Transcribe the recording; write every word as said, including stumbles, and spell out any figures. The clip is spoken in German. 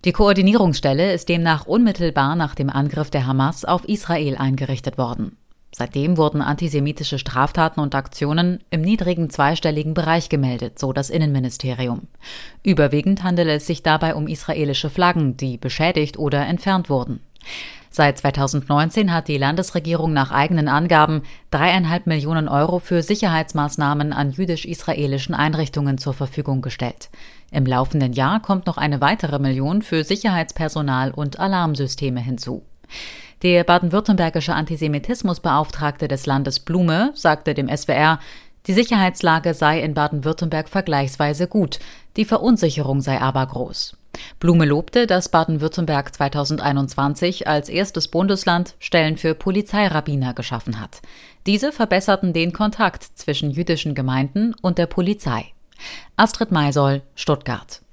Die Koordinierungsstelle ist demnach unmittelbar nach dem Angriff der Hamas auf Israel eingerichtet worden. Seitdem wurden antisemitische Straftaten und Aktionen im niedrigen zweistelligen Bereich gemeldet, so das Innenministerium. Überwiegend handele es sich dabei um israelische Flaggen, die beschädigt oder entfernt wurden. Seit zweitausendneunzehn hat die Landesregierung nach eigenen Angaben dreieinhalb Millionen Euro für Sicherheitsmaßnahmen an jüdisch-israelischen Einrichtungen zur Verfügung gestellt. Im laufenden Jahr kommt noch eine weitere Million für Sicherheitspersonal und Alarmsysteme hinzu. Der baden-württembergische Antisemitismusbeauftragte des Landes Blume sagte dem S W R, die Sicherheitslage sei in Baden-Württemberg vergleichsweise gut, die Verunsicherung sei aber groß. Blume lobte, dass Baden-Württemberg zweitausendeinundzwanzig als erstes Bundesland Stellen für Polizeirabbiner geschaffen hat. Diese verbesserten den Kontakt zwischen jüdischen Gemeinden und der Polizei. Astrid Maisoll, Stuttgart.